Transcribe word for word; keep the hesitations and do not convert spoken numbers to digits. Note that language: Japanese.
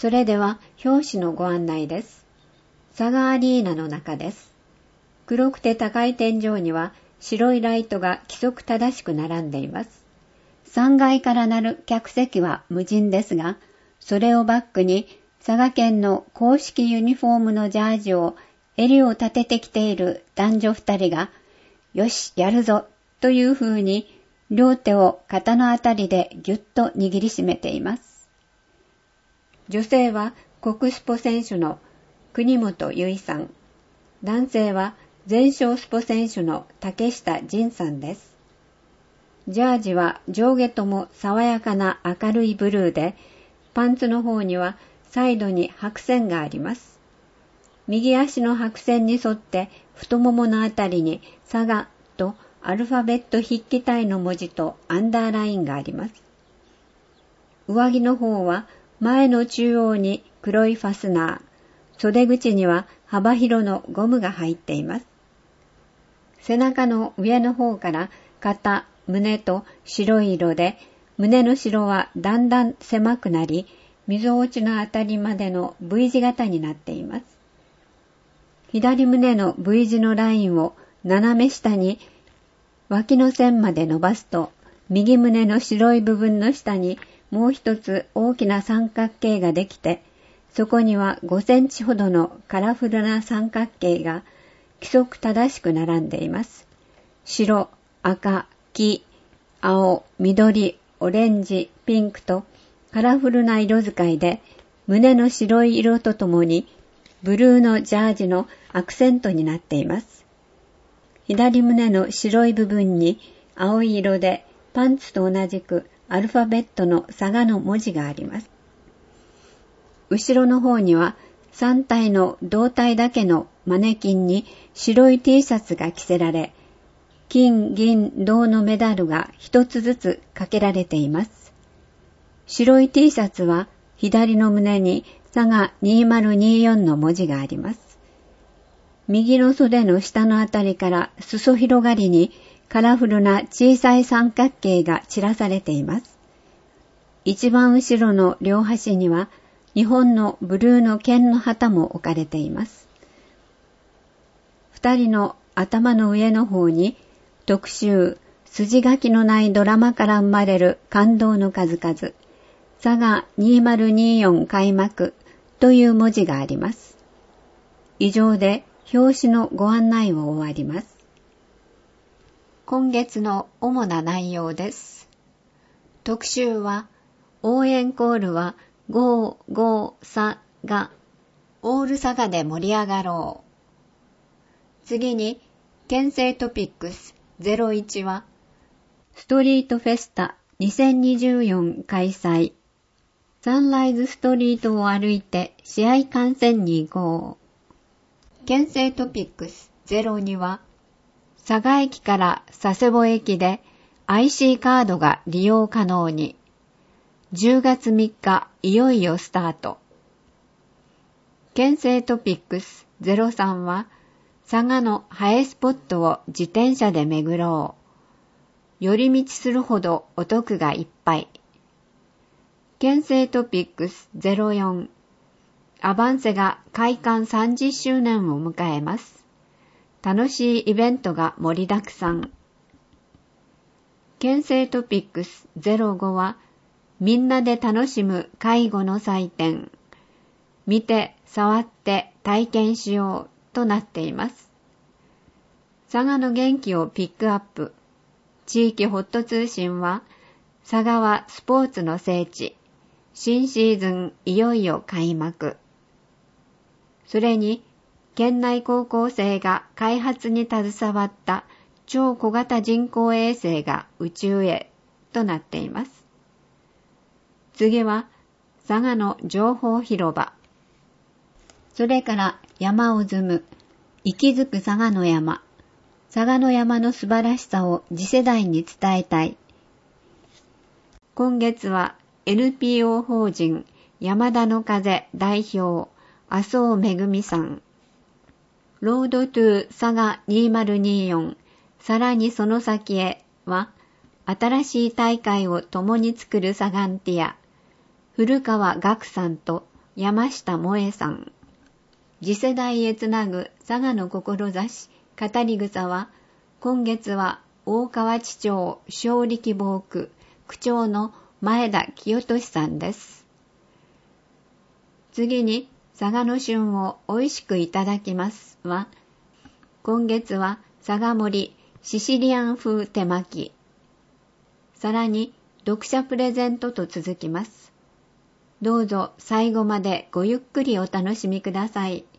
それでは表紙のご案内です。サガアリーナの中です。黒くて高い天井には白いライトが規則正しく並んでいます。さんがいからなる客席は無人ですが、それをバックに佐賀県の公式ユニフォームのジャージを襟を立ててきている男女二人が、よし、やるぞというふうに両手を肩のあたりでぎゅっと握りしめています。女性は国スポ選手の国本結衣さん。男性は全勝スポ選手の竹下仁さんです。ジャージは上下とも爽やかな明るいブルーで、パンツの方にはサイドに白線があります。右足の白線に沿って太もものあたりに佐賀とアルファベット筆記体の文字とアンダーラインがあります。上着の方は前の中央に黒いファスナー、袖口には幅広のゴムが入っています。背中の上の方から肩、胸と白い色で、胸の白はだんだん狭くなり、溝落ちのあたりまでの V 字型になっています。左胸の V 字のラインを斜め下に脇の線まで伸ばすと、右胸の白い部分の下にもう一つ大きな三角形ができて、そこにはごセンチほどのカラフルな三角形が規則正しく並んでいます。白、赤、黄、青、緑、オレンジ、ピンクとカラフルな色使いで、胸の白い色とともにブルーのジャージのアクセントになっています。左胸の白い部分に青い色でパンツと同じくアルファベットの佐賀の文字があります。後ろの方にはさん体の胴体だけのマネキンに白い T シャツが着せられ、金、銀、銅のメダルが一つずつかけられています。白い T シャツは左の胸に佐賀にせんにじゅうよんの文字があります。右の袖の下のあたりから裾広がりにカラフルな小さい三角形が散らされています。一番後ろの両端には日本のブルーの剣の旗も置かれています。二人の頭の上の方に特集、筋書きのないドラマから生まれる感動の数々、佐賀にせんにじゅうよん開幕という文字があります。以上で表紙のご案内を終わります。今月の主な内容です。特集は、応援コールはゴーゴー佐賀、オール佐賀で盛り上がろう。次に、県政トピックスゼロいちは、ストリートフェスタにせんにじゅうよん開催。サンライズストリートを歩いて試合観戦に行こう。県政トピックスゼロには、佐賀駅から佐世保駅で アイシー カードが利用可能に。じゅうがつみっかいよいよスタート。県政トピックスゼロさんは、佐賀の映えスポットを自転車で巡ろう。寄り道するほどお得がいっぱい。県政トピックスゼロよん。アバンセが開館さんじゅっしゅうねんを迎えます。楽しいイベントが盛りだくさん。県政トピックスゼロごは、みんなで楽しむ介護の祭典。見て、触って体験しようとなっています。佐賀の元気をピックアップ。地域ホット通信は、佐賀はスポーツの聖地。新シーズンいよいよ開幕。それに、県内高校生が開発に携わった超小型人工衛星が宇宙へとなっています。次は、佐賀の情報広場。それから山を積む、息づく佐賀の山。佐賀の山の素晴らしさを次世代に伝えたい。今月は エヌピーオー 法人山田の風代表麻生めぐみさん。ロードトゥ佐賀にせんにじゅうよん、さらにその先へは、新しい大会を共に作るサガンティア、古川岳さんと山下萌さん。次世代へつなぐ佐賀の志、語り草は、今月は大川内町小力房区区長の前田清俊さんです。次に、佐賀の旬を美味しくいただきますは、今月は佐賀森シシリアン風手巻き。さらに、読者プレゼントと続きます。どうぞ最後までごゆっくりお楽しみください。